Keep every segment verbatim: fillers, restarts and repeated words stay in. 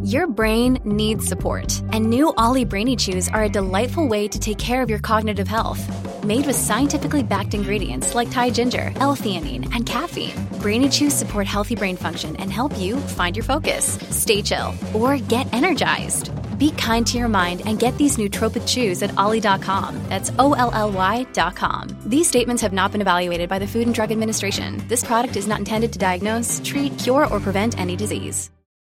Your brain needs support, and new Ollie Brainy Chews are a delightful way to take care of your cognitive health. Made with scientifically backed ingredients like Thai ginger, L-theanine, and caffeine, Brainy Chews support healthy brain function and help you find your focus, stay chill, or get energized. Be kind to your mind and get these nootropic chews at ollie dot com. That's O L L Y dot com. These statements have not been evaluated by the Food and Drug Administration. This product is not intended to diagnose, treat, cure, or prevent any disease.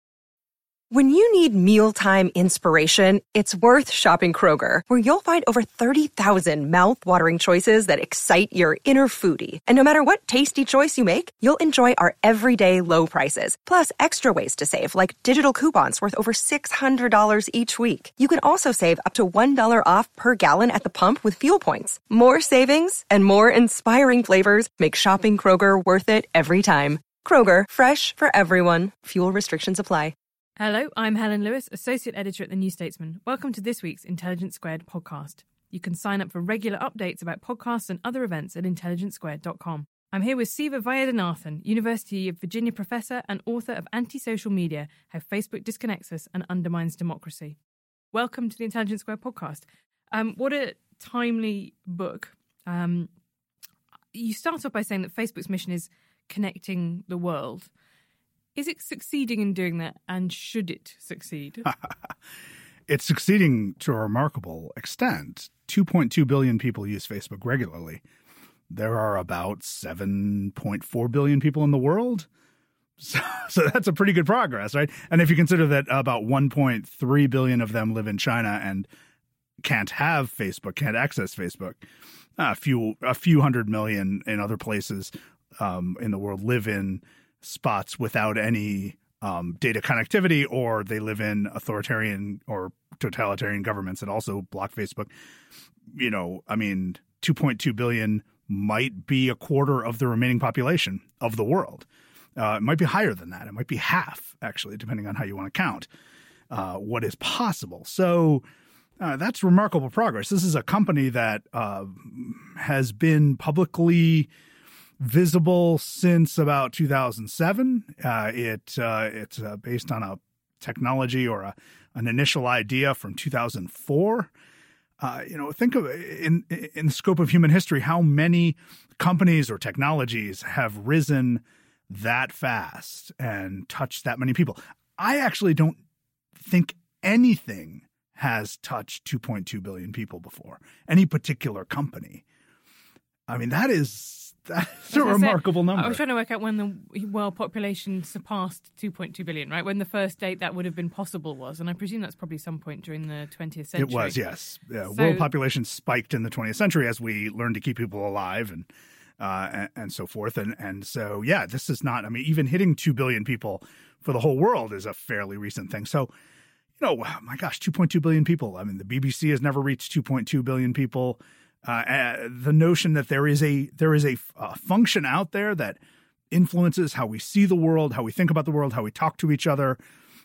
When you need mealtime inspiration, it's worth shopping Kroger, where you'll find over thirty thousand mouth-watering choices that excite your inner foodie. And no matter what tasty choice you make, you'll enjoy our everyday low prices, plus extra ways to save, like digital coupons worth over six hundred dollars each week. You can also save up to one dollar off per gallon at the pump with fuel points. More savings and more inspiring flavors make shopping Kroger worth it every time. Kroger, fresh for everyone. Fuel restrictions apply. Hello, I'm Helen Lewis, Associate Editor at The New Statesman. Welcome to this week's Intelligence Squared podcast. You can sign up for regular updates about podcasts and other events at intelligence squared dot com. I'm here with Siva Vaidyanathan, University of Virginia professor and author of Anti-Social Media, How Facebook Disconnects Us and Undermines Democracy. Welcome to the Intelligence Squared podcast. Um, what a timely book. Um, you start off by saying that Facebook's mission is connecting the world. Is it succeeding in doing that, and should it succeed? It's succeeding to a remarkable extent. two point two billion people use Facebook regularly. There are about seven point four billion people in the world. So, so that's a pretty good progress, right? And if you consider that about one point three billion of them live in China and can't have Facebook, can't access Facebook, a few a few hundred million in other places um, in the world live in spots without any um, data connectivity, or they live in authoritarian or totalitarian governments that also block Facebook. You know, I mean, two point two billion might be a quarter of the remaining population of the world. Uh, it might be higher than that. It might be half, actually, depending on how you want to count uh, what is possible. So uh, that's remarkable progress. This is a company that uh, has been publicly visible since about two thousand seven. Uh, it uh, it's uh, based on a technology or a, an initial idea from two thousand four. Uh, you know, think of in in the scope of human history how many companies or technologies have risen that fast and touched that many people. I actually don't think anything has touched two point two billion people before. Any particular company. I mean, that is. That's a remarkable number. I was trying to work out when the world population surpassed two point two billion, right? When the first date that would have been possible was. And I presume that's probably some point during the twentieth century. It was, yes. Yeah, so, world population spiked in the twentieth century as we learned to keep people alive and uh, and, and so forth. And, and so, yeah, this is not – I mean, even hitting two billion people for the whole world is a fairly recent thing. So, you know, my gosh, two point two billion people. I mean, the B B C has never reached two point two billion people. Uh, the notion that there is a there is a, a function out there that influences how we see the world, how we think about the world, how we talk to each other,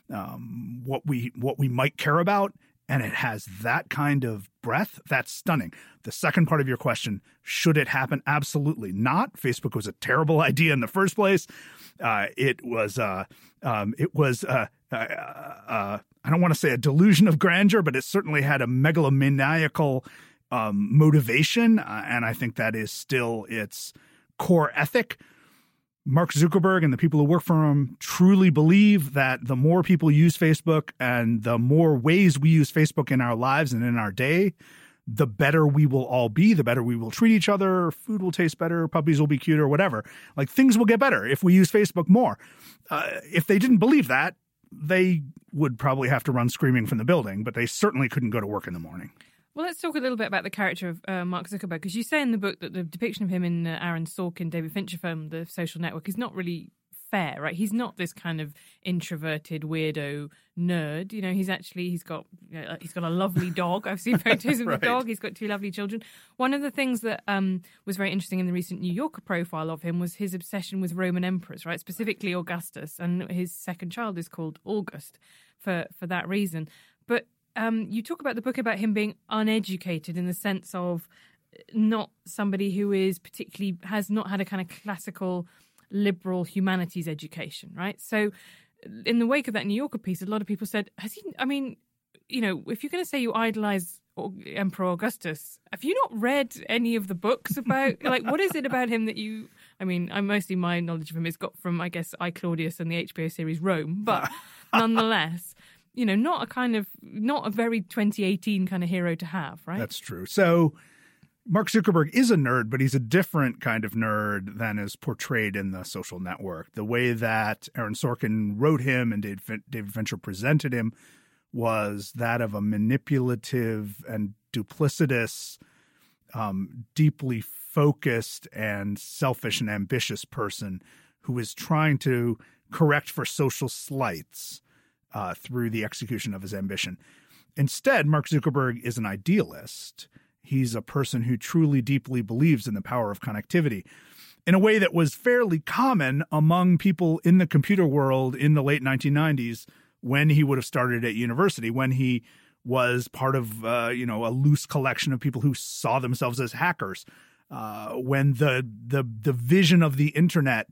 um, what we what we might care about, and it has that kind of breadth. That's stunning. The second part of your question, should it happen? Absolutely not. Facebook was a terrible idea in the first place. Uh, it was uh, um, it was uh, uh, uh, I don't want to say a delusion of grandeur, but it certainly had a megalomaniacal Um, motivation, uh, and I think that is still its core ethic. Mark Zuckerberg and the people who work for him truly believe that the more people use Facebook and the more ways we use Facebook in our lives and in our day, the better we will all be, the better we will treat each other, food will taste better, puppies will be cuter, whatever. Like, things will get better if we use Facebook more. Uh, if they didn't believe that, they would probably have to run screaming from the building, but they certainly couldn't go to work in the morning. Well, let's talk a little bit about the character of uh, Mark Zuckerberg, because you say in the book that the depiction of him in uh, Aaron Sorkin, David Fincher film, The Social Network, is not really fair, right? He's not this kind of introverted weirdo nerd. You know, he's actually he's got you know, he's got a lovely dog. I've seen photos of right. the dog. He's got two lovely children. One of the things that um, was very interesting in the recent New Yorker profile of him was his obsession with Roman emperors, right? Specifically Augustus, and his second child is called August for for that reason. But Um, you talk about the book about him being uneducated in the sense of not somebody who is particularly has not had a kind of classical liberal humanities education, right? So in the wake of that New Yorker piece, a lot of people said, has he, I mean, you know, if you're going to say you idolize Emperor Augustus, have you not read any of the books about, like, what is it about him that you, I mean, I mostly my knowledge of him is got from, I guess, I, Claudius and the H B O series Rome, but nonetheless, you know, not a kind of, not a very twenty eighteen kind of hero to have, right? That's true. So Mark Zuckerberg is a nerd, but he's a different kind of nerd than is portrayed in The Social Network. The way that Aaron Sorkin wrote him and David, David Fincher presented him was that of a manipulative and duplicitous, um, deeply focused and selfish and ambitious person who is trying to correct for social slights uh, through the execution of his ambition. Instead, Mark Zuckerberg is an idealist. He's a person who truly deeply believes in the power of connectivity in a way that was fairly common among people in the computer world in the late nineteen nineties when he would have started at university, when he was part of, uh, you know, a loose collection of people who saw themselves as hackers, uh, when the, the, the vision of the internet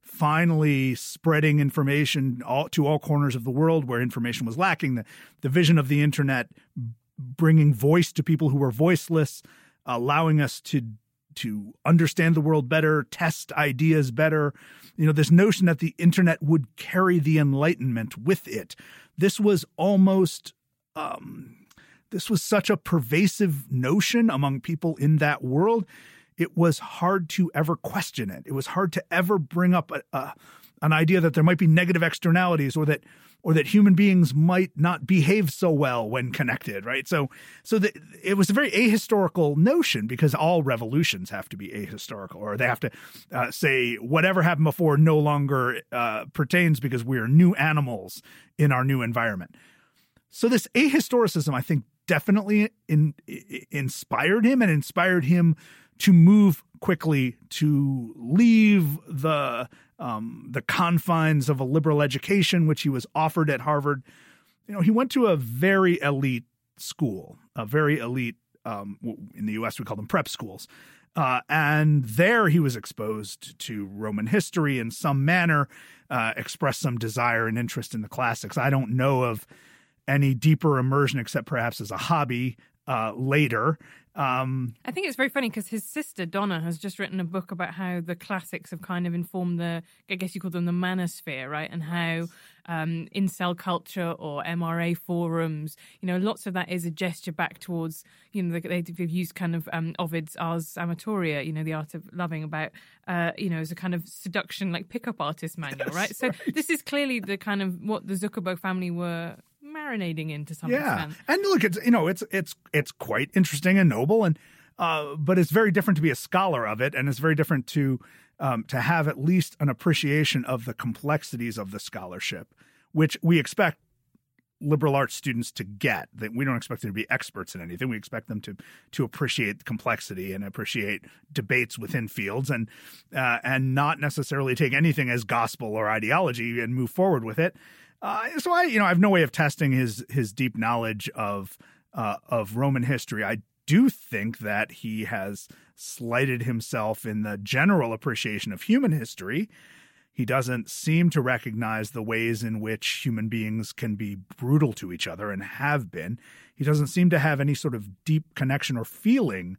finally spreading information all, to all corners of the world where information was lacking, the, the vision of the internet bringing voice to people who were voiceless, allowing us to to understand the world better, test ideas better. You know, this notion that the internet would carry the Enlightenment with it. This was almost, um, this was such a pervasive notion among people in that world. It was hard to ever question it. It was hard to ever bring up a, a, an idea that there might be negative externalities or that or that human beings might not behave so well when connected, right? So so the, it was a very ahistorical notion because all revolutions have to be ahistorical, or they have to uh, say whatever happened before no longer uh, pertains because we are new animals in our new environment. So this ahistoricism, I think, definitely in, in, inspired him and inspired him to move quickly, to leave the um, the confines of a liberal education, which he was offered at Harvard. You know, he went to a very elite school, a very elite, um, in the U S we call them prep schools. Uh, and there he was exposed to Roman history in some manner, uh, expressed some desire and interest in the classics. I don't know of any deeper immersion except perhaps as a hobby uh, later. Um, I think it's very funny because his sister Donna has just written a book about how the classics have kind of informed the, I guess you call them the manosphere, right? And how um, incel culture or M R A forums, you know, lots of that is a gesture back towards, you know, they, they've used kind of um, Ovid's Ars Amatoria, you know, the art of loving, about, uh, you know, as a kind of seduction, like pickup artist manual, right? That's So right. This is clearly the kind of what the Zuckerberg family were marinating in to some yeah. extent. And look, it's, you know, it's, it's, it's quite interesting and noble, and, uh, but it's very different to be a scholar of it. And it's very different to, um, to have at least an appreciation of the complexities of the scholarship, which we expect liberal arts students to get. That we don't expect them to be experts in anything. We expect them to, to appreciate the complexity and appreciate debates within fields, and, uh, and not necessarily take anything as gospel or ideology and move forward with it. Uh, so I, you know, I have no way of testing his his deep knowledge of uh, of Roman history. I do think that he has slighted himself in the general appreciation of human history. He doesn't seem to recognize the ways in which human beings can be brutal to each other and have been. He doesn't seem to have any sort of deep connection or feeling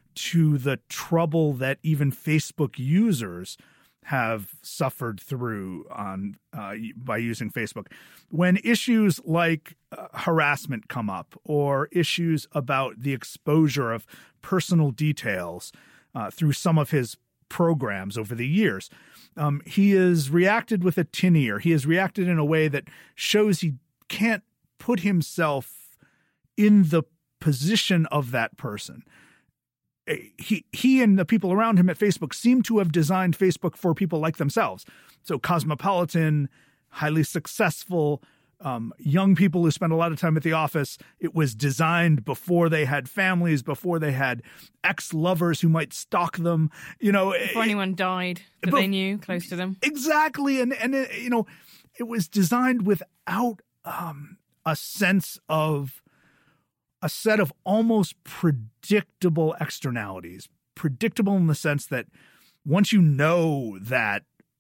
to the trouble that even Facebook users have suffered through on uh, by using Facebook. When issues like uh, harassment come up, or issues about the exposure of personal details uh, through some of his programs over the years, um, he has reacted with a tin ear. He has reacted in a way that shows he can't put himself in the position of that person. He he and the people around him at Facebook seem to have designed Facebook for people like themselves. So cosmopolitan, highly successful, um, young people who spend a lot of time at the office. It was designed before they had families, before they had ex-lovers who might stalk them. You know, Before anyone died that but, they knew close to them. Exactly. And, and it, you know, it was designed without um, a sense of a set of almost predictable externalities, predictable in the sense that once you know that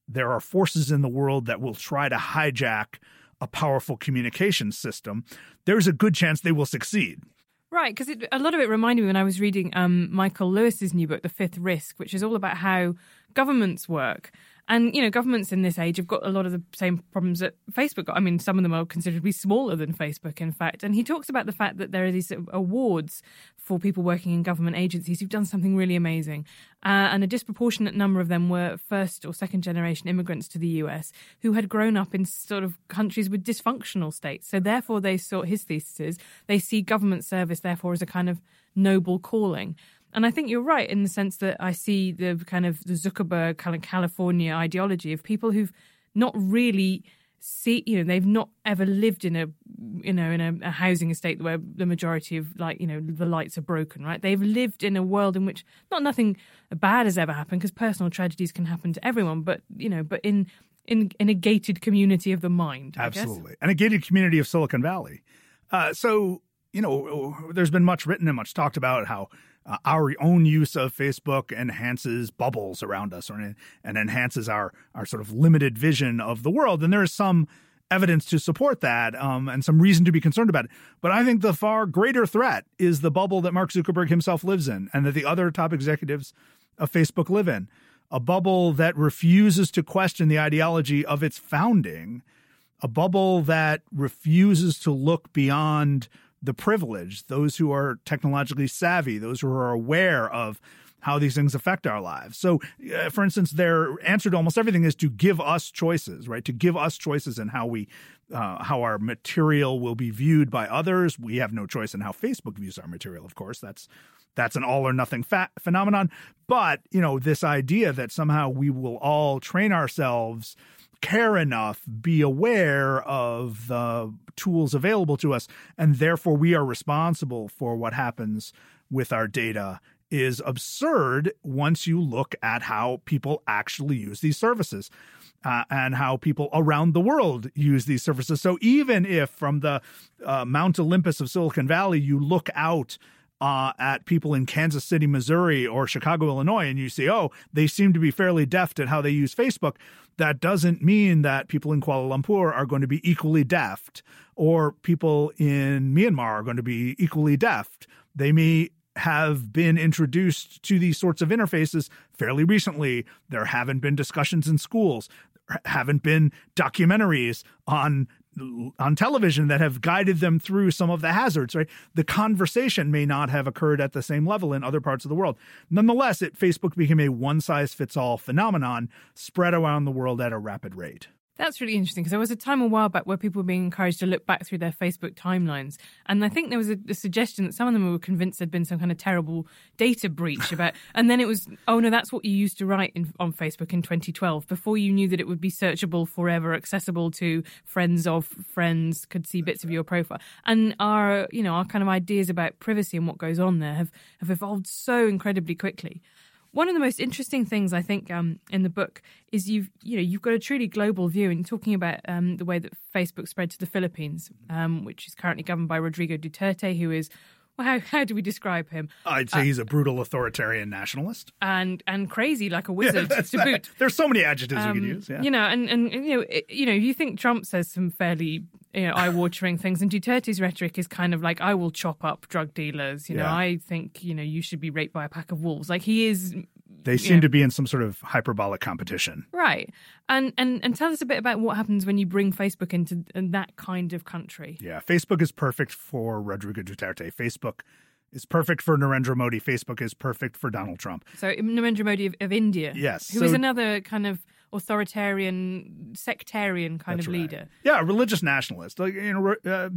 there are forces in the world that will try to hijack a powerful communication system, there's a good chance they will succeed. Right, because a lot of it reminded me when I was reading um, Michael Lewis's new book, The Fifth Risk, which is all about how governments work. And, you know, governments in this age have got a lot of the same problems that Facebook got. I mean, some of them are considered to be smaller than Facebook, in fact. And he talks about the fact that there are these awards for people working in government agencies who've done something really amazing. Uh, and a disproportionate number of them were first or second generation immigrants to the U S who had grown up in sort of countries with dysfunctional states. So therefore, they saw, his thesis is, they see government service, therefore, as a kind of noble calling. And I think you're right in the sense that I see the kind of the Zuckerberg kind of California ideology of people who've not really see, you know, they've not ever lived in a, you know, in a, a housing estate where the majority of, like, you know, the lights are broken, right? They've lived in a world in which not nothing bad has ever happened, because personal tragedies can happen to everyone, but, you know, but in in, in a gated community of the mind, I Absolutely. guess. And a gated community of Silicon Valley. Uh, so, you know, there's been much written and much talked about how Uh, our own use of Facebook enhances bubbles around us, or, and enhances our, our sort of limited vision of the world. And there is some evidence to support that, um, and some reason to be concerned about it. But I think the far greater threat is the bubble that Mark Zuckerberg himself lives in, and that the other top executives of Facebook live in. A bubble that refuses to question the ideology of its founding, a bubble that refuses to look beyond the privileged, those who are technologically savvy, those who are aware of how these things affect our lives. So, uh, for instance, their answer to almost everything is to give us choices, right? To give us choices in how we, uh, how our material will be viewed by others. We have no choice in how Facebook views our material, of course. That's that's an all or nothing fa- phenomenon. But, you know, this idea that somehow we will all train ourselves, care enough, be aware of the tools available to us, and therefore we are responsible for what happens with our data, is absurd once you look at how people actually use these services, uh, and how people around the world use these services. So even if from the uh, Mount Olympus of Silicon Valley you look out Uh, at people in Kansas City, Missouri, or Chicago, Illinois, and you see, oh, they seem to be fairly deft at how they use Facebook, that doesn't mean that people in Kuala Lumpur are going to be equally deft, or people in Myanmar are going to be equally deft. They may have been introduced to these sorts of interfaces fairly recently. There haven't been discussions in schools, there haven't been documentaries on on television that have guided them through some of the hazards, right? The conversation may not have occurred at the same level in other parts of the world. Nonetheless, it, Facebook became a one-size-fits-all phenomenon spread around the world at a rapid rate. That's really interesting, because there was a time a while back where people were being encouraged to look back through their Facebook timelines. And I think there was a, a suggestion that some of them were convinced there'd been some kind of terrible data breach about, and then it was, oh no, that's what you used to write in, on Facebook in twenty twelve, before you knew that it would be searchable forever, accessible to friends of friends, could see bits of your profile. And our, you know, our kind of ideas about privacy and what goes on there have, have evolved so incredibly quickly. One of the most interesting things, I think, um, in the book is you've, you know, you've got a truly global view, and talking about um, the way that Facebook spread to the Philippines, um, which is currently governed by Rodrigo Duterte, who is, well, how, how do we describe him? I'd say uh, he's a brutal authoritarian nationalist. And and crazy, like a wizard, yeah, to boot. There's so many adjectives um, we could use, yeah. You know, and, and, and you know, it, you know, you think Trump says some fairly, you know, eye-watering things, and Duterte's rhetoric is kind of like, I will chop up drug dealers. You know, yeah. I think, you know, you should be raped by a pack of wolves. Like, he is... They seem know. to be in some sort of hyperbolic competition. Right. And, and and tell us a bit about what happens when you bring Facebook into that kind of country. Yeah, Facebook is perfect for Rodrigo Duterte. Facebook is perfect for Narendra Modi. Facebook is perfect for Donald Trump. So Narendra Modi of, of India. Yes. Who so, is another kind of authoritarian, sectarian kind of leader. Right. Yeah, a religious nationalist. Like, you know, uh,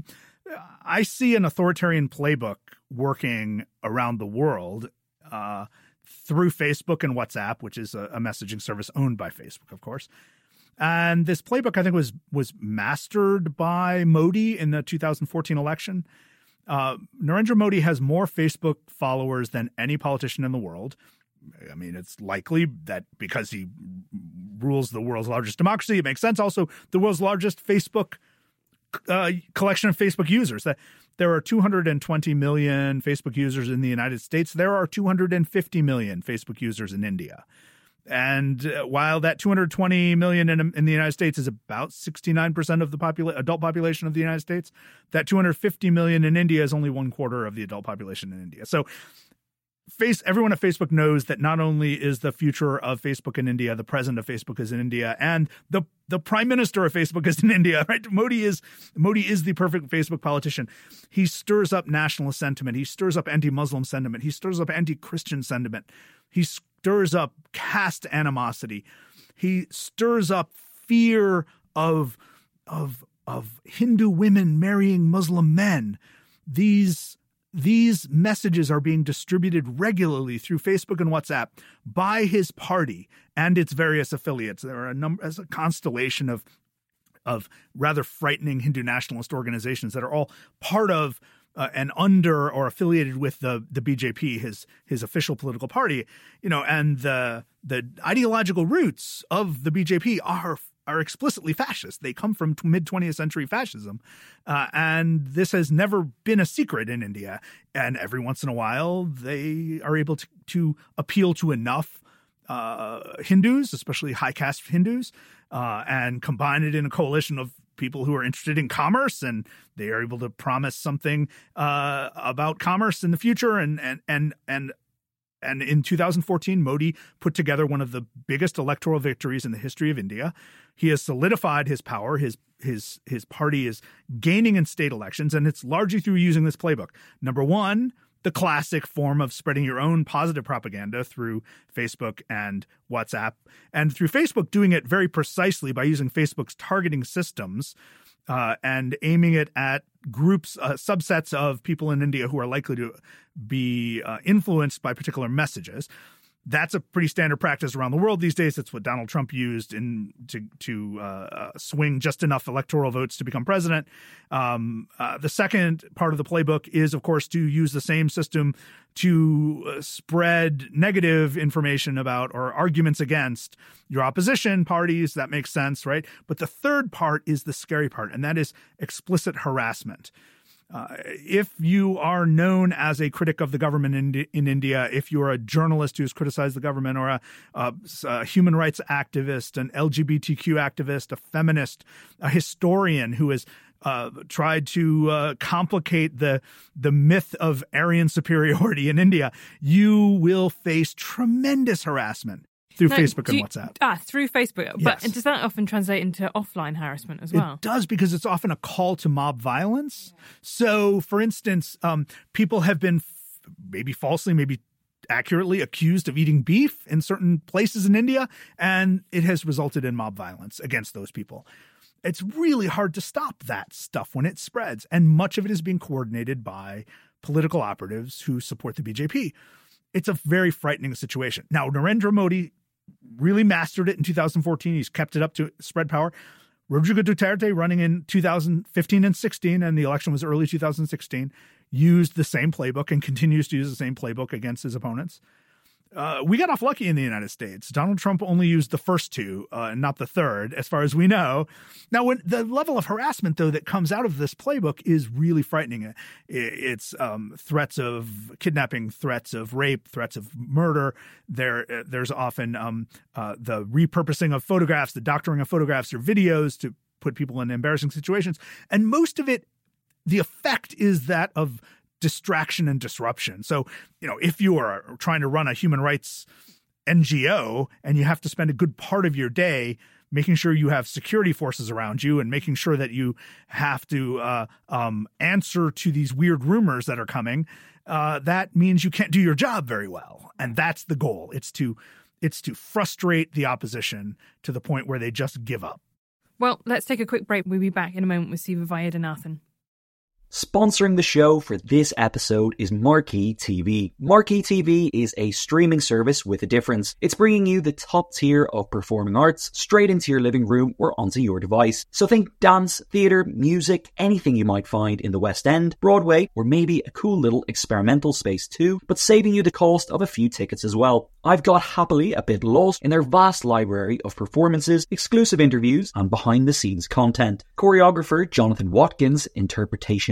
I see an authoritarian playbook working around the world uh, through Facebook and WhatsApp, which is a, a messaging service owned by Facebook, of course. And this playbook, I think, was was mastered by Modi in the two thousand fourteen election. Uh, Narendra Modi has more Facebook followers than any politician in the world. I mean, it's likely that because he rules the world's largest democracy, it makes sense. Also, the world's largest Facebook uh, collection of Facebook users. That there are two hundred twenty million Facebook users in the United States. There are two hundred fifty million Facebook users in India. And uh, while that two hundred twenty million in, in the United States is about sixty-nine percent of the popula- adult population of the United States, that two hundred fifty million in India is only one quarter of the adult population in India. So Face everyone at Facebook knows that not only is the future of Facebook in India, the president of Facebook is in India, and the the prime minister of Facebook is in India, right? Modi is Modi is the perfect Facebook politician. He stirs up nationalist sentiment. He stirs up anti-Muslim sentiment. He stirs up anti-Christian sentiment. He stirs up caste animosity. He stirs up fear of of of Hindu women marrying Muslim men. These These messages are being distributed regularly through Facebook and WhatsApp by his party and its various affiliates. There are a number, as a constellation of of rather frightening Hindu nationalist organizations that are all part of uh, and under or affiliated with the the B J P, his his official political party. You know, and the the ideological roots of the B J P are. are explicitly fascist. They come from mid-twentieth century fascism. Uh, and this has never been a secret in India. And every once in a while, they are able to, to appeal to enough uh, Hindus, especially high caste Hindus, uh, and combine it in a coalition of people who are interested in commerce, and they are able to promise something uh, about commerce in the future. And, and, and, and, And in two thousand fourteen, Modi put together one of the biggest electoral victories in the history of India. He has solidified his power. His his his party is gaining in state elections, and it's largely through using this playbook. Number one, the classic form of spreading your own positive propaganda through Facebook and WhatsApp, and through Facebook doing it very precisely by using Facebook's targeting systems uh, and aiming it at groups, uh, subsets of people in India who are likely to be uh, influenced by particular messages. That's a pretty standard practice around the world these days. It's what Donald Trump used in to to uh, swing just enough electoral votes to become president. Um, uh, the second part of the playbook is, of course, to use the same system to uh, spread negative information about or arguments against your opposition parties. That makes sense, right? But the third part is the scary part, and that is explicit harassment. Uh, if you are known as a critic of the government in, in India, if you're a journalist who's criticized the government, or a, a, a human rights activist, an L G B T Q activist, a feminist, a historian who has uh, tried to uh, complicate the the myth of Aryan superiority in India, you will face tremendous harassment through no, Facebook and you, WhatsApp. Ah, through Facebook. Yes. But does that often translate into offline harassment as well? It does, because it's often a call to mob violence. Yeah. So, for instance, um, people have been f- maybe falsely, maybe accurately accused of eating beef in certain places in India, and it has resulted in mob violence against those people. It's really hard to stop that stuff when it spreads, and much of it is being coordinated by political operatives who support the B J P. It's a very frightening situation. Now, Narendra Modi really mastered it in two thousand fourteen. He's kept it up to spread power. Rodrigo Duterte, running in two thousand fifteen and sixteen, and the election was early two thousand sixteen, used the same playbook and continues to use the same playbook against his opponents. Uh, we got off lucky in the United States. Donald Trump only used the first two uh, and not the third, as far as we know. Now, when the level of harassment, though, that comes out of this playbook is really frightening. It's um, threats of kidnapping, threats of rape, threats of murder. There, there's often um, uh, the repurposing of photographs, the doctoring of photographs or videos to put people in embarrassing situations. And most of it, the effect is that of distraction and disruption. So, you know, if you are trying to run a human rights N G O and you have to spend a good part of your day making sure you have security forces around you and making sure that you have to uh, um, answer to these weird rumors that are coming, uh, that means you can't do your job very well. And that's the goal. It's to it's to frustrate the opposition to the point where they just give up. Well, let's take a quick break. We'll be back in a moment with Siva Vaidyanathan. Sponsoring the show for this episode is Marquee T V. Marquee T V is a streaming service with a difference. It's bringing you the top tier of performing arts straight into your living room or onto your device. So think dance, theatre, music, anything you might find in the West End, Broadway, or maybe a cool little experimental space too, but saving you the cost of a few tickets as well. I've got happily a bit lost in their vast library of performances, exclusive interviews, and behind-the-scenes content. Choreographer Jonathan Watkins' interpretation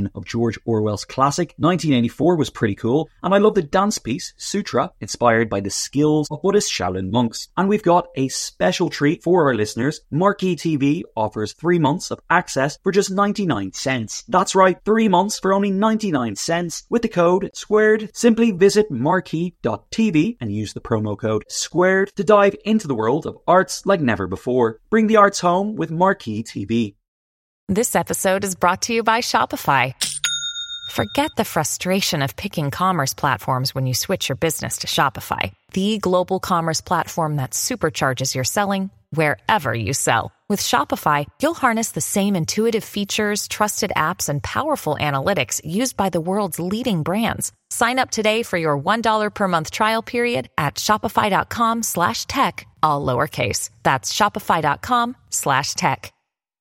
adaptation of George Orwell's classic nineteen eighty-four was pretty cool, and I love the dance piece, Sutra, inspired by the skills of Buddhist Shaolin monks. And we've got a special treat for our listeners. Marquee T V offers three months of access for just ninety-nine cents. That's right, three months for only ninety-nine cents with the code SQUARED. Simply visit marquee dot t v and use the promo code SQUARED to dive into the world of arts like never before. Bring the arts home with Marquee T V. This episode is brought to you by Shopify. Forget the frustration of picking commerce platforms when you switch your business to Shopify, the global commerce platform that supercharges your selling wherever you sell. With Shopify, you'll harness the same intuitive features, trusted apps, and powerful analytics used by the world's leading brands. Sign up today for your one dollar per month trial period at shopify.com slash tech, all lowercase. That's shopify.com slash tech.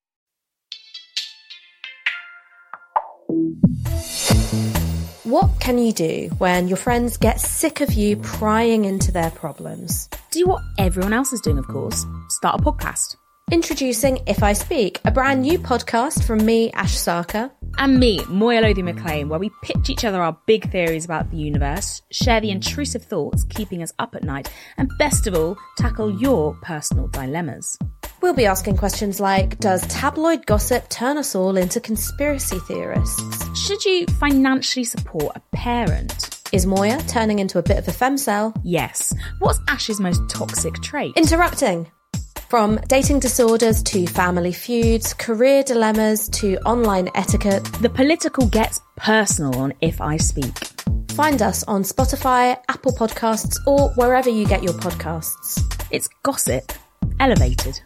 What can you do when your friends get sick of you prying into their problems? Do what everyone else is doing, of course. Start a podcast. Introducing If I Speak, a brand new podcast from me, Ash Sarkar. And me, Moya Lothian-McLean, where we pitch each other our big theories about the universe, share the intrusive thoughts keeping us up at night, and best of all, tackle your personal dilemmas. We'll be asking questions like, does tabloid gossip turn us all into conspiracy theorists? Should you financially support a parent? Is Moya turning into a bit of a femcel? Yes. What's Ash's most toxic trait? Interrupting. From dating disorders to family feuds, career dilemmas to online etiquette, the political gets personal on If I Speak. Find us on Spotify, Apple Podcasts, or wherever you get your podcasts. It's gossip elevated.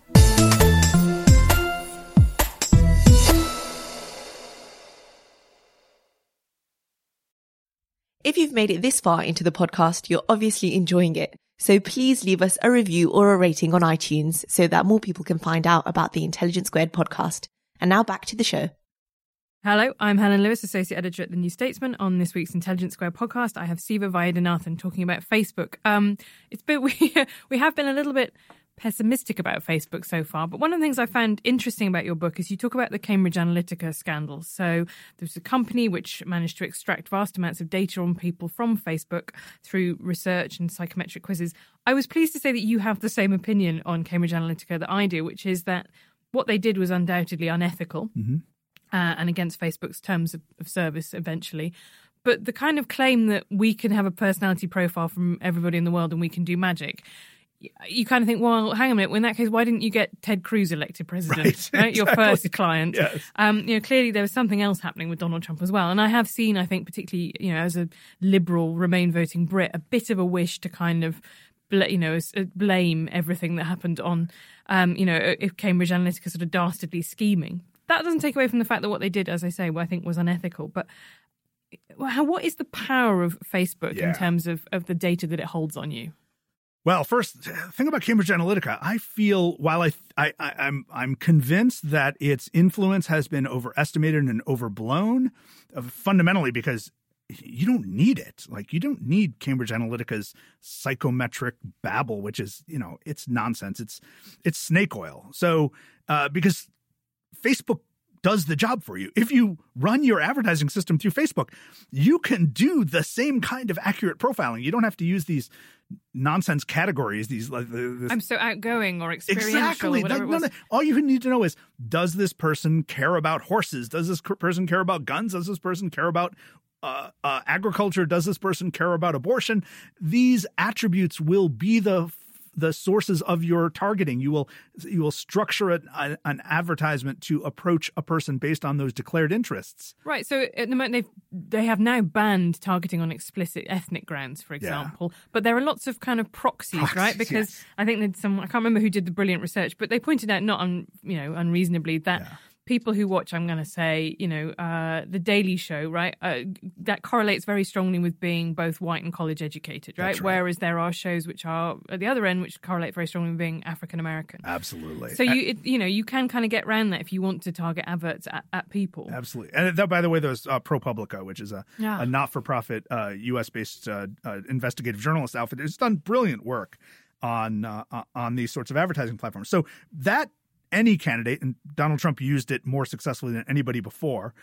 If you've made it this far into the podcast, you're obviously enjoying it. So please leave us a review or a rating on iTunes so that more people can find out about the Intelligence Squared podcast. And now back to the show. Hello, I'm Helen Lewis, Associate Editor at The New Statesman. On this week's Intelligence Squared podcast, I have Siva Vaidyanathan talking about Facebook. Um, it's been, we, we have been a little bit pessimistic about Facebook so far, but one of the things I found interesting about your book is you talk about the Cambridge Analytica scandal. So there's a company which managed to extract vast amounts of data on people from Facebook through research and psychometric quizzes. I was pleased to say that you have the same opinion on Cambridge Analytica that I do, which is that what they did was undoubtedly unethical mm-hmm. uh, and against Facebook's terms of, of service eventually. But the kind of claim that we can have a personality profile from everybody in the world and we can do magic, you kind of think, well, hang on a minute. Well, in that case, why didn't you get Ted Cruz elected president? Right, right? Your exactly. first client. Yes. Um, you know, clearly there was something else happening with Donald Trump as well. And I have seen, I think, particularly, you know, as a liberal Remain voting Brit, a bit of a wish to kind of, you know, blame everything that happened on, um, you know, if Cambridge Analytica sort of dastardly scheming. That doesn't take away from the fact that what they did, as I say, I think was unethical. But how, what is the power of Facebook yeah. in terms of, of the data that it holds on you? Well, first, thing about Cambridge Analytica, I feel while I, I, I I'm I'm convinced that its influence has been overestimated and overblown, uh, fundamentally because you don't need it. Like, you don't need Cambridge Analytica's psychometric babble, which is, you know, it's nonsense. It's it's snake oil. So uh, because Facebook does the job for you. If you run your advertising system through Facebook, you can do the same kind of accurate profiling. You don't have to use these nonsense categories. These like this, I'm so outgoing or experiential exactly. or whatever Like, it was. no, no. All you need to know is, does this person care about horses? Does this person care about guns? Does this person care about uh, uh, agriculture? Does this person care about abortion? These attributes will be the the sources of your targeting. You will you will structure a, a, an advertisement to approach a person based on those declared interests. Right. So at the moment, they've they have now banned targeting on explicit ethnic grounds, for example. Yeah. But there are lots of kind of proxies, proxies right? Because yes. I think that some I can't remember who did the brilliant research, but they pointed out not un, you know unreasonably that. Yeah. People who watch, I'm going to say, you know, uh, The Daily Show, right, uh, that correlates very strongly with being both white and college educated, right? right? Whereas there are shows which are at the other end, which correlate very strongly with being African American. Absolutely. So, you it, you know, you can kind of get around that if you want to target adverts at, at people. Absolutely. And that, by the way, there's uh, ProPublica, which is a, yeah. a not-for-profit uh, U S-based uh, uh, investigative journalist outfit. It's done brilliant work on uh, on these sorts of advertising platforms. So that any candidate, and Donald Trump used it more successfully than anybody before,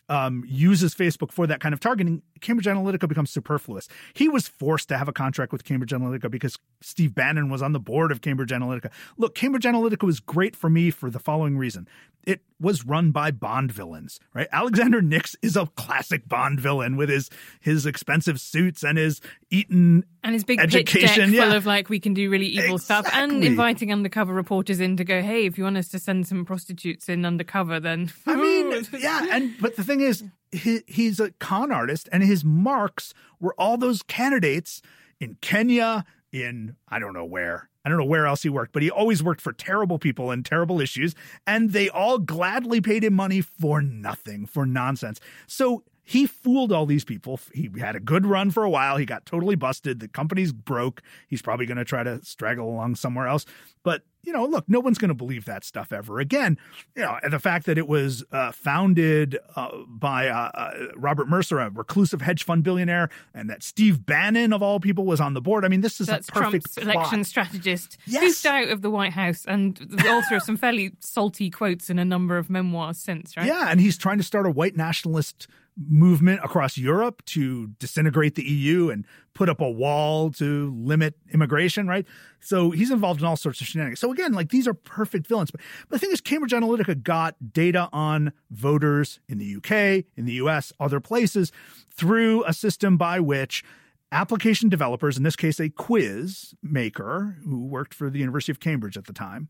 um, uses Facebook for that kind of targeting, Cambridge Analytica becomes superfluous. He was forced to have a contract with Cambridge Analytica because Steve Bannon was on the board of Cambridge Analytica. Look, Cambridge Analytica was great for me for the following reason. It was run by Bond villains, right? Alexander Nix is a classic Bond villain with his his expensive suits and his Eton and his big education. pitch deck yeah. full of like, we can do really evil exactly. stuff, and inviting undercover reporters in to go, hey, if you want us to send some prostitutes in undercover, then I mean, yeah. And but the thing is, he, he's a con artist, and his marks were all those candidates in Kenya, in I don't know where. I don't know where else he worked, but he always worked for terrible people and terrible issues, and they all gladly paid him money for nothing, for nonsense. So he fooled all these people. He had a good run for a while. He got totally busted. The company's broke. He's probably going to try to straggle along somewhere else. But, you know, look, no one's going to believe that stuff ever again. You know, and the fact that it was uh, founded uh, by uh, uh, Robert Mercer, a reclusive hedge fund billionaire, and that Steve Bannon, of all people, was on the board. I mean, this is That's a perfect Trump's election plot. strategist, Yes. who's out of the White House, and the author of some fairly salty quotes in a number of memoirs since, right? Yeah, and he's trying to start a white nationalist movement across Europe to disintegrate the E U and put up a wall to limit immigration, right? So he's involved in all sorts of shenanigans. So again, like, these are perfect villains. But, but the thing is, Cambridge Analytica got data on voters in the U K, in the U S, other places, through a system by which application developers, in this case a quiz maker who worked for the University of Cambridge at the time,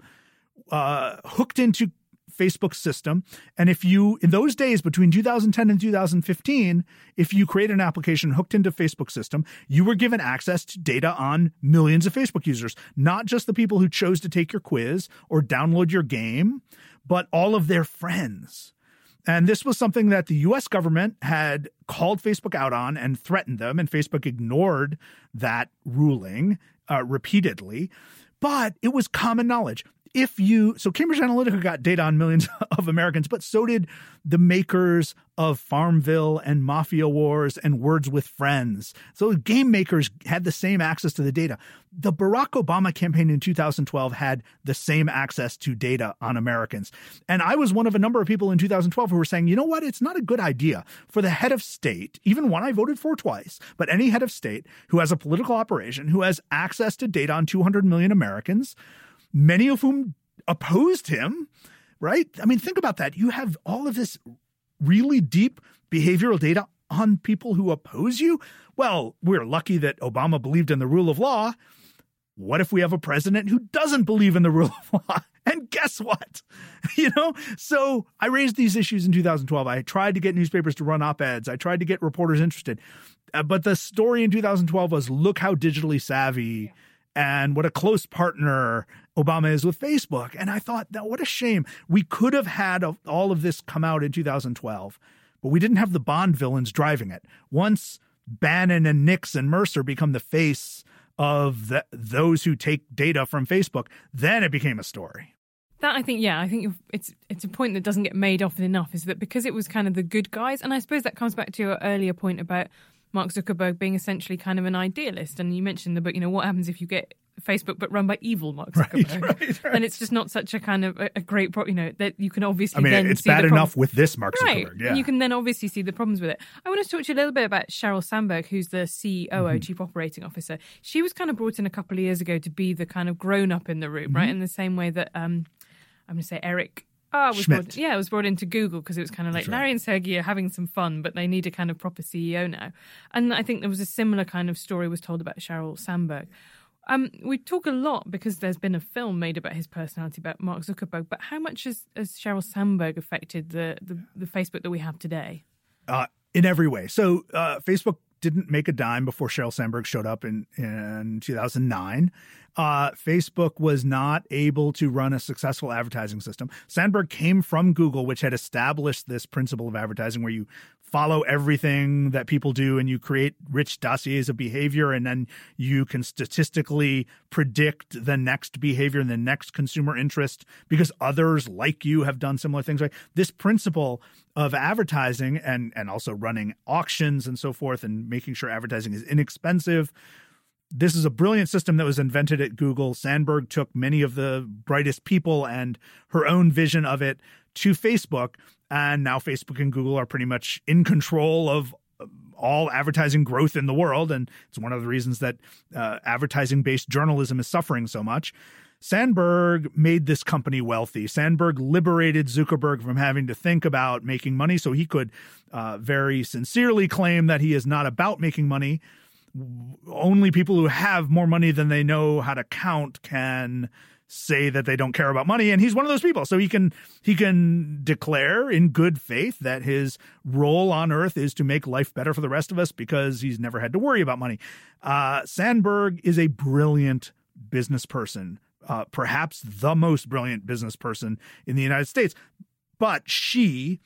uh, hooked into Facebook's system. And if you, in those days between two thousand ten and two thousand fifteen, if you create an application hooked into Facebook's system, you were given access to data on millions of Facebook users, not just the people who chose to take your quiz or download your game, but all of their friends. And this was something that the U S government had called Facebook out on and threatened them, and Facebook ignored that ruling uh, repeatedly. But it was common knowledge. If you, so Cambridge Analytica got data on millions of Americans, but so did the makers of Farmville and Mafia Wars and Words with Friends. So game makers had the same access to the data. The Barack Obama campaign in two thousand twelve had the same access to data on Americans. And I was one of a number of people in two thousand twelve who were saying, you know what, it's not a good idea for the head of state, even one I voted for twice, but any head of state who has a political operation, who has access to data on two hundred million Americans, many of whom opposed him, right? I mean, think about that. You have all of this really deep behavioral data on people who oppose you. Well, we're lucky that Obama believed in the rule of law. What if we have a president who doesn't believe in the rule of law? And guess what? You know, so I raised these issues in two thousand twelve. I tried to get newspapers to run op-eds. I tried to get reporters interested. Uh, but the story in two thousand twelve was, look how digitally savvy and what a close partner Obama is with Facebook. And I thought, that what a shame. We could have had a, all of this come out in two thousand twelve, but we didn't have the Bond villains driving it. Once Bannon and Nix and Mercer become the face of the, those who take data from Facebook, then it became a story. That I think, yeah, I think it's it's a point that doesn't get made often enough, is that because it was kind of the good guys, and I suppose that comes back to your earlier point about Mark Zuckerberg being essentially kind of an idealist. And you mentioned the book, you know, what happens if you get Facebook but run by evil Mark Zuckerberg? Right, right, right. And it's just not such a kind of a, a great, pro- you know, that you can obviously I mean, then it's see bad the enough problems. with this Mark Right. Zuckerberg. Yeah. And you can then obviously see the problems with it. I want to talk to you a little bit about Sheryl Sandberg, who's the C O O, mm-hmm. Chief Operating Officer. She was kind of brought in a couple of years ago to be the kind of grown-up in the room, mm-hmm. right? In the same way that, um, I'm going to say Eric... Oh, was Schmidt. brought, yeah, it was brought into Google because it was kind of like That's right. Larry and Sergey are having some fun, but they need a kind of proper C E O now. And I think there was a similar kind of story was told about Sheryl Sandberg. Um, we talk a lot because there's been a film made about his personality, about Mark Zuckerberg, but how much has, has Sheryl Sandberg affected the, the, the Facebook that we have today? Uh, in every way. So uh, Facebook didn't make a dime before Sheryl Sandberg showed up in, in two thousand nine. Uh, Facebook was not able to run a successful advertising system. Sandberg came from Google, which had established this principle of advertising where you follow everything that people do and you create rich dossiers of behavior, and then you can statistically predict the next behavior and the next consumer interest because others like you have done similar things. Right? This principle of advertising and, and also running auctions and so forth and making sure advertising is inexpensive. This is a brilliant system that was invented at Google. Sandberg took many of the brightest people and her own vision of it to Facebook. And now Facebook and Google are pretty much in control of all advertising growth in the world. And it's one of the reasons that uh, advertising-based journalism is suffering so much. Sandberg made this company wealthy. Sandberg liberated Zuckerberg from having to think about making money, so he could uh, very sincerely claim that he is not about making money. Only people who have more money than they know how to count can say that they don't care about money, and he's one of those people. So he can he can declare in good faith that his role on Earth is to make life better for the rest of us because he's never had to worry about money. Uh, Sandberg is a brilliant business person. Uh, perhaps the most brilliant business person in the United States. But she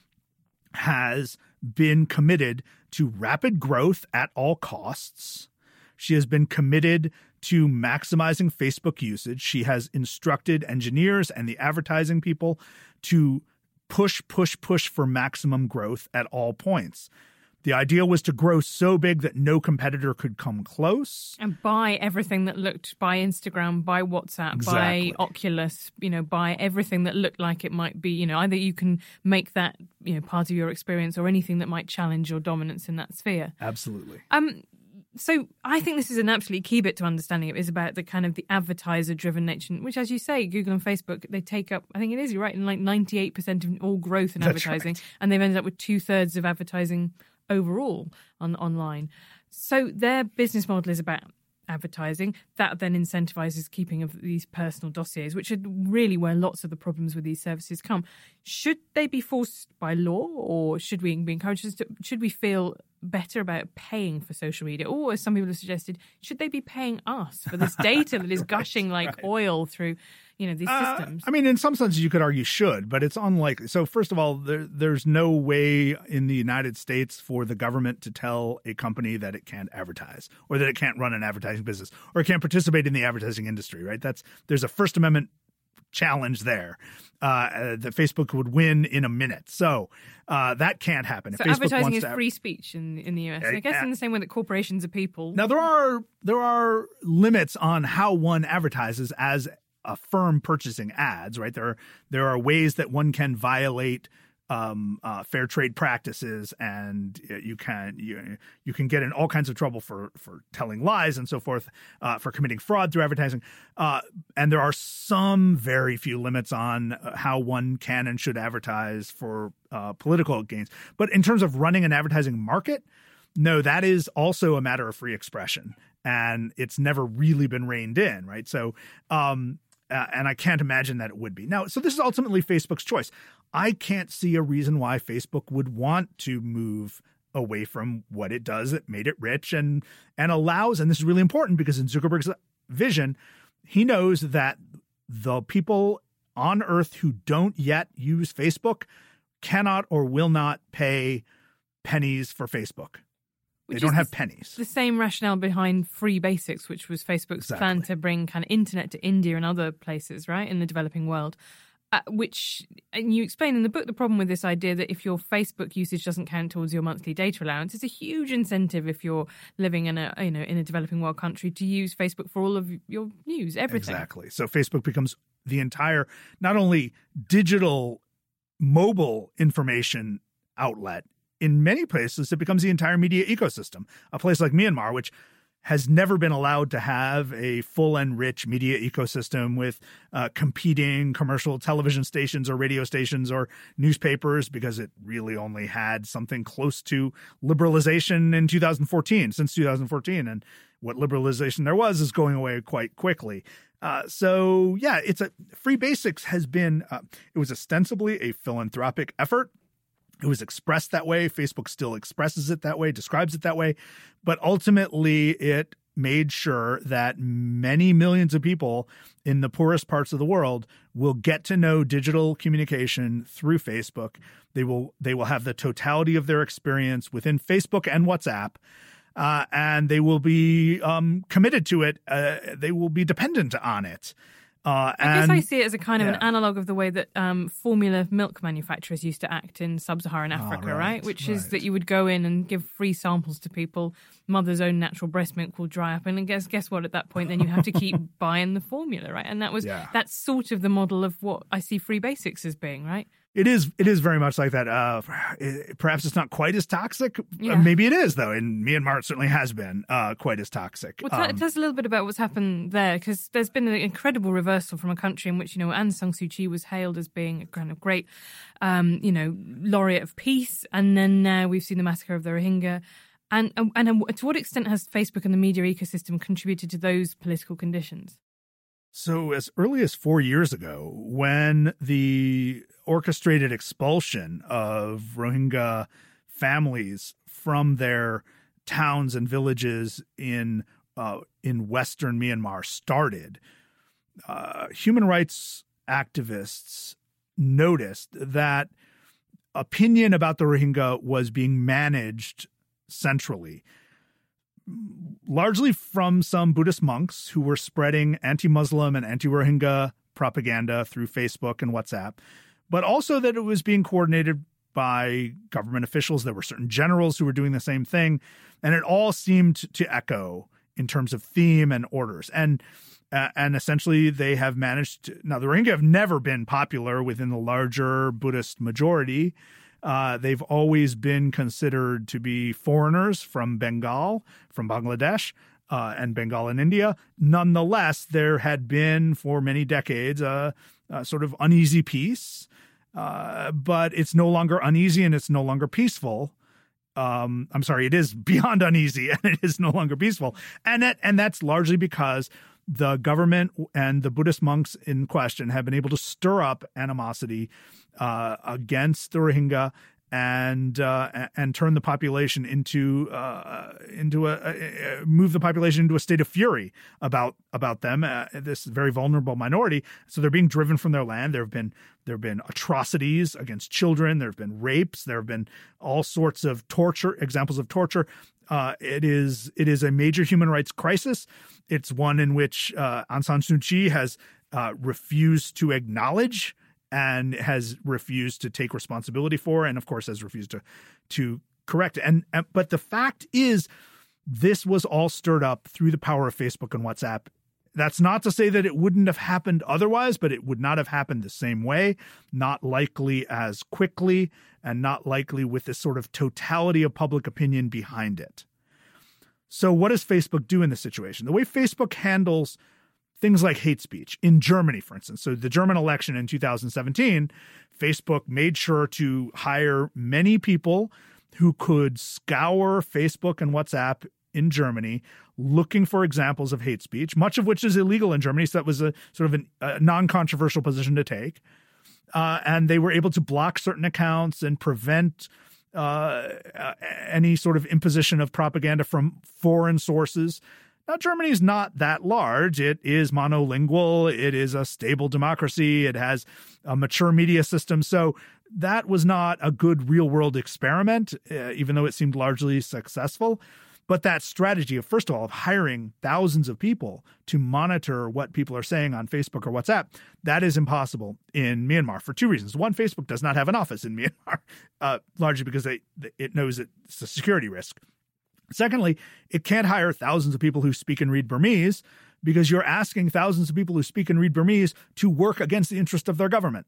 has been committed to rapid growth at all costs. She has been committed to maximizing Facebook usage. She has instructed engineers and the advertising people to push, push, push for maximum growth at all points. The idea was to grow so big that no competitor could come close. And buy everything that looked, buy Instagram, buy WhatsApp, Exactly. buy Oculus, you know, buy everything that looked like it might be, you know, either you can make that, you know, part of your experience or anything that might challenge your dominance in that sphere. Absolutely. Um, so I think this is an absolutely key bit to understanding it is about the kind of the advertiser-driven nature, which, as you say, Google and Facebook, they take up, I think it is, you're right, in like ninety-eight percent of all growth in That's advertising. right. And they've ended up with two-thirds of advertising overall on online. So their business model is about advertising. That then incentivizes keeping of these personal dossiers, which are really where lots of the problems with these services come. Should they be forced by law, or should we be encouraged to, should we feel better about paying for social media? Or, as some people have suggested, should they be paying us for this data that is gushing like right. oil through, you know, these uh, systems? I mean, in some senses, you could argue should, but it's unlikely. So first of all, there, there's no way in the United States for the government to tell a company that it can't advertise or that it can't run an advertising business or it can't participate in the advertising industry, right? That's there's a First Amendment challenge there uh, that Facebook would win in a minute. So uh, that can't happen. So if Facebook advertising wants is to, free speech in, in the U S. Uh, And I guess uh, in the same way that corporations are people. Now, there are there are limits on how one advertises as a firm purchasing ads, right? There are, there are ways that one can violate um, uh, fair trade practices, and you can you, you can get in all kinds of trouble for for telling lies and so forth, uh, for committing fraud through advertising. Uh, and there are some very few limits on how one can and should advertise for uh, political gains. But in terms of running an advertising market, no, that is also a matter of free expression, and it's never really been reined in, right? So, um, uh, and I can't imagine that it would be. Now, so this is ultimately Facebook's choice. I can't see a reason why Facebook would want to move away from what it does that made it rich and and allows, and this is really important because in Zuckerberg's vision, he knows that the people on Earth who don't yet use Facebook cannot or will not pay pennies for Facebook. They Which don't is have the, pennies. The same rationale behind Free Basics, which was Facebook's Exactly. plan to bring kind of internet to India and other places, right, in the developing world. Uh, which, and you explain in the book the problem with this idea that if your Facebook usage doesn't count towards your monthly data allowance, it's a huge incentive if you're living in a you know in a developing world country to use Facebook for all of your news, everything. Exactly. So Facebook becomes the entire, not only digital, mobile information outlet. In many places, it becomes the entire media ecosystem. A place like Myanmar, which has never been allowed to have a full and rich media ecosystem with uh, competing commercial television stations or radio stations or newspapers, because it really only had something close to liberalization in two thousand fourteen, since two thousand fourteen. And what liberalization there was is going away quite quickly. Uh, so, yeah, it's a Free Basics has been uh, it was ostensibly a philanthropic effort. It was expressed that way. Facebook still expresses it that way, describes it that way. But ultimately, it made sure that many millions of people in the poorest parts of the world will get to know digital communication through Facebook. They will they will have the totality of their experience within Facebook and WhatsApp, uh, and they will be um, committed to it. Uh, they will be dependent on it. Uh, I guess and, I see it as a kind of yeah. an analogue of the way that um, formula milk manufacturers used to act in sub-Saharan Africa, oh, right, right? Which right. is that you would go in and give free samples to people. Mother's own natural breast milk will dry up. And then guess, guess what? At that point, then you have to keep buying the formula, right? And that was Yeah. that's sort of the model of what I see Free Basics as being, right? It is It is very much like that. Uh, it, perhaps it's not quite as toxic. Yeah. Uh, maybe it is, though. In Myanmar, it certainly has been uh, quite as toxic. Well, tell, um, tell us a little bit about what's happened there, because there's been an incredible reversal from a country in which, you know, Aung San Suu Kyi was hailed as being a kind of great, um, you know, laureate of peace. And then now we've seen the massacre of the Rohingya. And, and, and to what extent has Facebook and the media ecosystem contributed to those political conditions? So as early as four years ago, when the orchestrated expulsion of Rohingya families from their towns and villages in uh, in Western Myanmar started, uh, human rights activists noticed that opinion about the Rohingya was being managed centrally, largely from some Buddhist monks who were spreading anti-Muslim and anti-Rohingya propaganda through Facebook and WhatsApp, but also that it was being coordinated by government officials. There were certain generals who were doing the same thing, and it all seemed to echo in terms of theme and orders. And uh, and essentially they have managed to, now the Rohingya have never been popular within the larger Buddhist majority. Uh, they've always been considered to be foreigners from Bengal, from Bangladesh, uh, and Bengal in India. Nonetheless, there had been for many decades a, a sort of uneasy peace, uh, but it's no longer uneasy and it's no longer peaceful. Um, I'm sorry, it is beyond uneasy and it is no longer peaceful. And that, and that's largely because the government and the Buddhist monks in question have been able to stir up animosity uh, against the Rohingya and uh, and turn the population into uh, into a, a move the population into a state of fury about about them. Uh, this very vulnerable minority, so they're being driven from their land. There have been there have been atrocities against children. There have been rapes. There have been all sorts of torture, examples of torture. Uh, it is it is a major human rights crisis. It's one in which uh, Aung San Suu Kyi has uh, refused to acknowledge and has refused to take responsibility for, and of course has refused to to correct it. And, and but the fact is, this was all stirred up through the power of Facebook and WhatsApp. That's not to say that it wouldn't have happened otherwise, but it would not have happened the same way, not likely as quickly, and not likely with this sort of totality of public opinion behind it. So what does Facebook do in this situation? The way Facebook handles things like hate speech in Germany, for instance. So the German election in two thousand seventeen, Facebook made sure to hire many people who could scour Facebook and WhatsApp in Germany looking for examples of hate speech, much of which is illegal in Germany. So that was a sort of an, a non-controversial position to take. Uh, and they were able to block certain accounts and prevent uh, any sort of imposition of propaganda from foreign sources. Now, Germany is not that large. It is monolingual. It is a stable democracy. It has a mature media system. So that was not a good real-world experiment, uh, even though it seemed largely successful. But that strategy of, first of all, of hiring thousands of people to monitor what people are saying on Facebook or WhatsApp, that is impossible in Myanmar for two reasons. One, Facebook does not have an office in Myanmar, uh, largely because they, it knows it's a security risk. Secondly, it can't hire thousands of people who speak and read Burmese because you're asking thousands of people who speak and read Burmese to work against the interest of their government.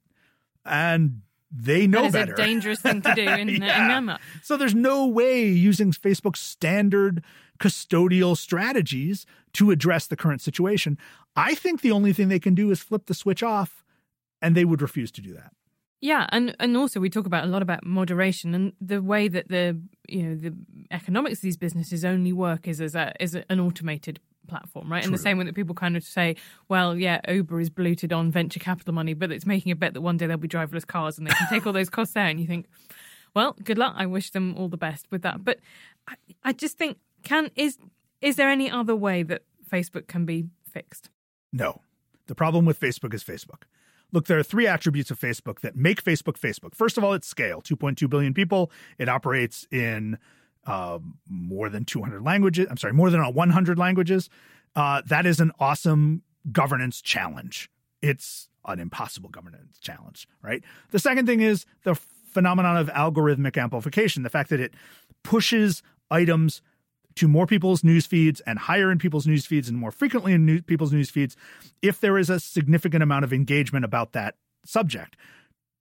And they know better. That is a dangerous thing to do in, yeah. in Myanmar. So there's no way using Facebook's standard custodial strategies to address the current situation. I think the only thing they can do is flip the switch off, and they would refuse to do that. Yeah, and, and also we talk about a lot about moderation and the way that the you know the economics of these businesses only work is as a is an automated platform, right? In the same way that people kind of say, well, yeah, Uber is bloated on venture capital money, but it's making a bet that one day there'll be driverless cars and they can take all those costs out. And you think, well, good luck. I wish them all the best with that. But I, I just think, can is is there any other way that Facebook can be fixed? No. The problem with Facebook is Facebook. Look, there are three attributes of Facebook that make Facebook Facebook. First of all, its scale, two point two billion people. It operates in uh, more than two hundred languages. I'm sorry, more than one hundred languages. Uh, that is an awesome governance challenge. It's an impossible governance challenge, right? The second thing is the phenomenon of algorithmic amplification, the fact that it pushes items to more people's news feeds and higher in people's news feeds and more frequently in new, people's news feeds if there is a significant amount of engagement about that subject.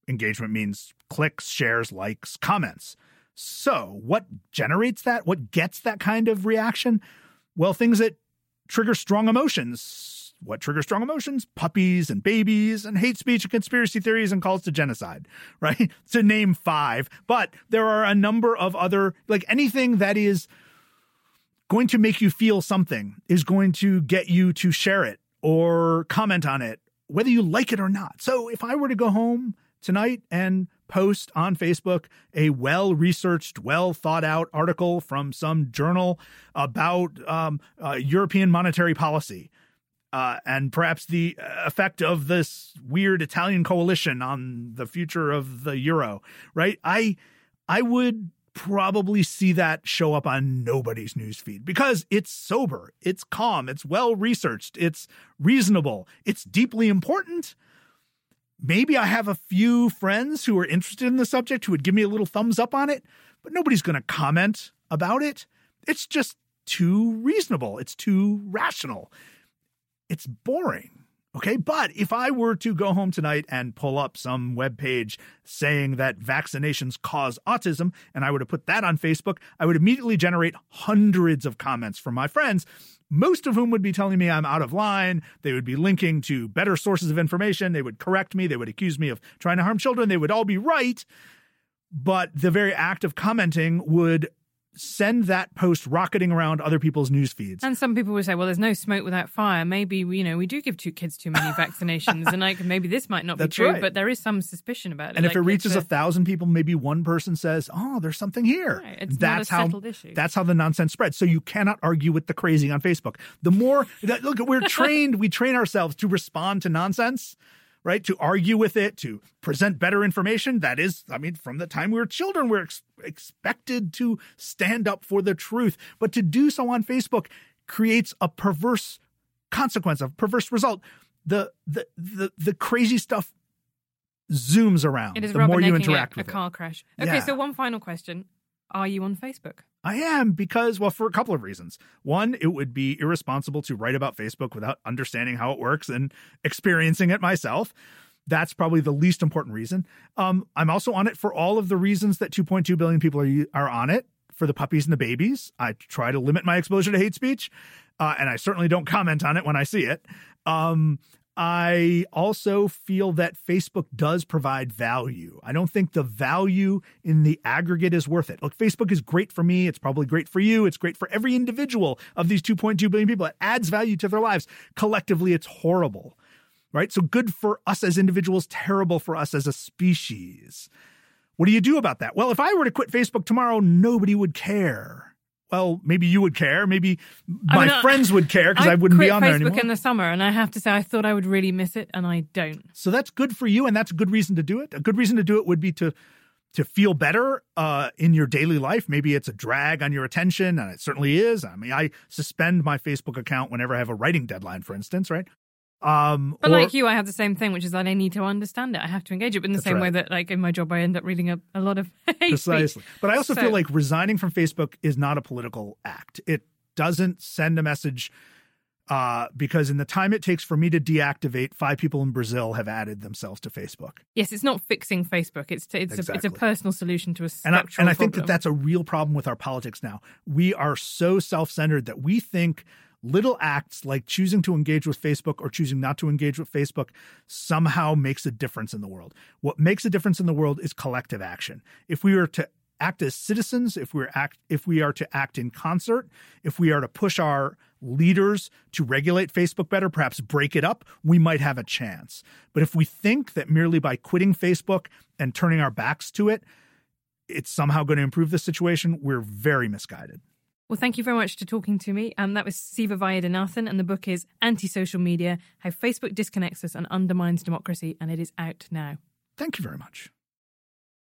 Engagement means clicks, shares, likes, comments. So what generates that? What gets that kind of reaction? Well, things that trigger strong emotions. What triggers strong emotions? Puppies and babies and hate speech and conspiracy theories and calls to genocide, right? To name five. But there are a number of other, like anything that is going to make you feel something is going to get you to share it or comment on it, whether you like it or not. So if I were to go home tonight and post on Facebook a well-researched, well-thought-out article from some journal about um, uh, European monetary policy uh, and perhaps the effect of this weird Italian coalition on the future of the euro, right? I I would probably see that show up on nobody's newsfeed because it's sober, it's calm, it's well-researched, it's reasonable, it's deeply important. Maybe I have a few friends who are interested in the subject who would give me a little thumbs up on it, but nobody's going to comment about it. It's just too reasonable. It's too rational. It's boring. Okay. But if I were to go home tonight and pull up some webpage saying that vaccinations cause autism, and I were to put that on Facebook, I would immediately generate hundreds of comments from my friends, most of whom would be telling me I'm out of line. They would be linking to better sources of information. They would correct me. They would accuse me of trying to harm children. They would all be right. But the very act of commenting would send that post rocketing around other people's news feeds. And some people would say, well, there's no smoke without fire. Maybe, you know, we do give two kids too many vaccinations and like maybe this might not That's be true, right. but there is some suspicion about it. And like, if it reaches a, a thousand people, maybe one person says, oh, there's something here. Right, it's that's not a how, settled issue. That's how the nonsense spreads. So you cannot argue with the crazy on Facebook. The more, look, we're trained, we train ourselves to respond to nonsense, right? To argue with it, to present better information. That is, I mean, from the time we were children, we're ex- expected to stand up for the truth. But to do so on Facebook creates a perverse consequence, a perverse result. The the the, the crazy stuff zooms around it is the more you rubbernecking interact a, with a it. car crash. Okay, Yeah. so one final question. Are you on Facebook? I am because, well, for a couple of reasons. One, it would be irresponsible to write about Facebook without understanding how it works and experiencing it myself. That's probably the least important reason. Um, I'm also on it for all of the reasons that two point two billion people are, are on it, for the puppies and the babies. I try to limit my exposure to hate speech, uh, and I certainly don't comment on it when I see it. Um, I also feel that Facebook does provide value. I don't think the value in the aggregate is worth it. Look, Facebook is great for me. It's probably great for you. It's great for every individual of these two point two billion people. It adds value to their lives. Collectively, it's horrible, right? So good for us as individuals, terrible for us as a species. What do you do about that? Well, if I were to quit Facebook tomorrow, nobody would care. Well, maybe you would care. Maybe my I mean, friends would care because I, I wouldn't quit be on there Facebook anymore. in the summer, and I have to say, I thought I would really miss it, and I don't. So that's good for you, and that's a good reason to do it. A good reason to do it would be to to feel better uh, in your daily life. Maybe it's a drag on your attention, and it certainly is. I mean, I suspend my Facebook account whenever I have a writing deadline, for instance, right? Um, but or, like you, I have the same thing, which is that I need to understand it. I have to engage it. But in the That's same right. way that, like, in my job, I end up reading a, a lot of hate Precisely. speech. But I also So- feel like resigning from Facebook is not a political act. It doesn't send a message uh, because in the time it takes for me to deactivate, five people in Brazil have added themselves to Facebook. Yes, it's not fixing Facebook. It's to, it's, a, it's a Exactly. personal solution to a And I, structural and I think that problem. that's a real problem with our politics now. We are so self-centered that we think little acts like choosing to engage with Facebook or choosing not to engage with Facebook somehow makes a difference in the world. What makes a difference in the world is collective action. If we were to act as citizens, if we're act, if we are to act in concert, if we are to push our leaders to regulate Facebook better, perhaps break it up, we might have a chance. But if we think that merely by quitting Facebook and turning our backs to it, it's somehow going to improve the situation, we're very misguided. Well, thank you very much for talking to me. Um, that was Siva Vaidyanathan, and the book is Anti-Social Media, How Facebook Disconnects Us and Undermines Democracy, and it is out now. Thank you very much.